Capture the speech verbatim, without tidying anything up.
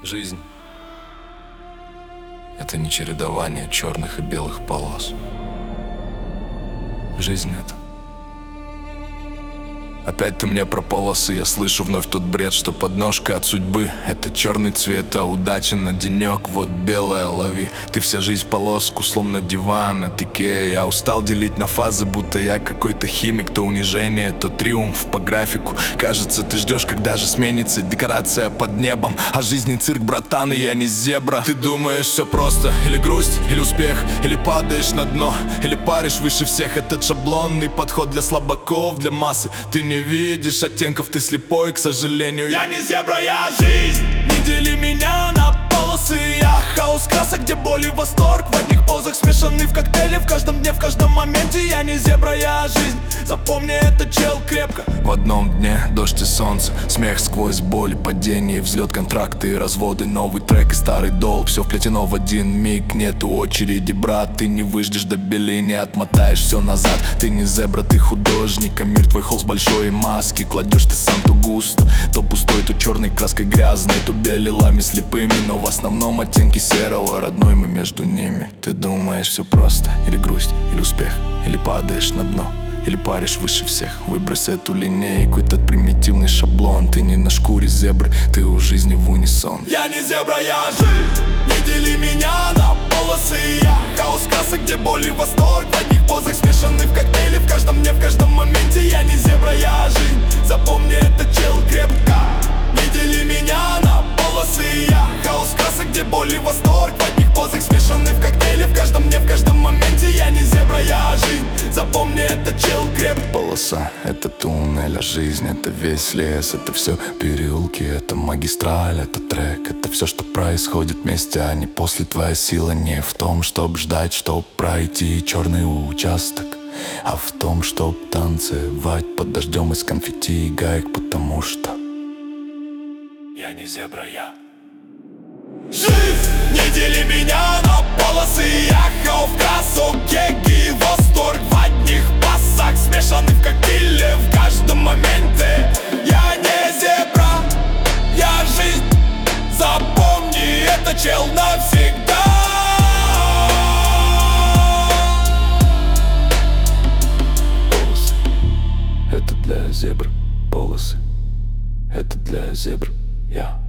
Жизнь — это не чередование черных и белых полос. Жизнь — это... Опять ты мне про полосы, я слышу вновь тот бред, что подножка от судьбы — это черный цвет, а удача на денек, вот белая лови. Ты вся жизнь полоску, словно диван от Икеи. Я устал делить на фазы, будто я какой-то химик. То унижение, то триумф по графику. Кажется, ты ждешь, когда же сменится декорация под небом. А жизнь цирк, братан, и я не зебра. Ты думаешь, все просто, или грусть, или успех, или падаешь на дно, или паришь выше всех. Этот шаблонный подход для слабаков, для массы. Ты не видишь оттенков, ты слепой, к сожалению. Я не зебра, я жизнь. Не дели меня на полосы. Я хаос красок, где боль и восторг в одних позах, смешанный в коктейле в каждом дне, в каждом моменте. Я не зебра, я жизнь. Запомни, это чел крепко. В одном дне дождь и солнце, смех сквозь боль, падение, взлет, контракты и разводы, новый трек и старый долг. Все вплетено в один миг, нету очереди, брат. Ты не выждешь до бели, не отмотаешь все назад. Ты не зебра, ты художник, а мир твой холст большой маски. Кладешь ты сам то густо, то пустой, то черной краской грязной, то белилами слепыми, но в основном оттенки серого, родной мы между ними. Ты думаешь, все просто, или грусть, или успех, или падаешь на дно, или паришь выше всех. Выбрось эту линейку, этот примитивный шаблон. Ты не на шкуре зебры, ты у жизни в унисон. Я не зебра, я жизнь. Не дели меня на полосы. Я хаос красок, где боль и восторг в одних позах, смешанный в коктейле в каждом дне, в каждом моменте. Я не зебра, я жизнь. Запомни, это чел крепко. Не дели меня на полосы. Я хаос красок, где боль и восторг в одних позах, смешанный в коктейле в каждом дне, в каждом моменте. Я не зебра, я жизнь. Запомни, это чел креп. Полоса — это туннель, а жизнь — это весь лес. Это все переулки, это магистраль, это трек. Это все, что происходит вместе, а не после. Твоя сила не в том, чтоб ждать, чтоб пройти черный участок, а в том, чтоб танцевать под дождем из конфетти и гаек. Потому что я не зебра, я жизнь. Не дели меня на полосы. Я хаос красок, кеги, восторг в одних пассах, смешанный в коктейле в каждом моменте. Я не зебра, я жизнь. Запомни, это чел навсегда. полосы — это для зебр. Полосы — это для зебр. Я